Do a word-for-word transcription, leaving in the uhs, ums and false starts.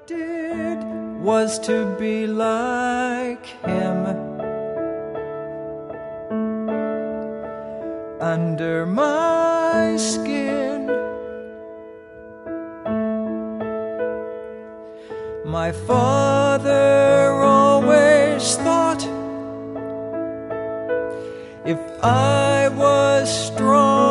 did was to be like him. Under my skin, my father always thought if I was strong,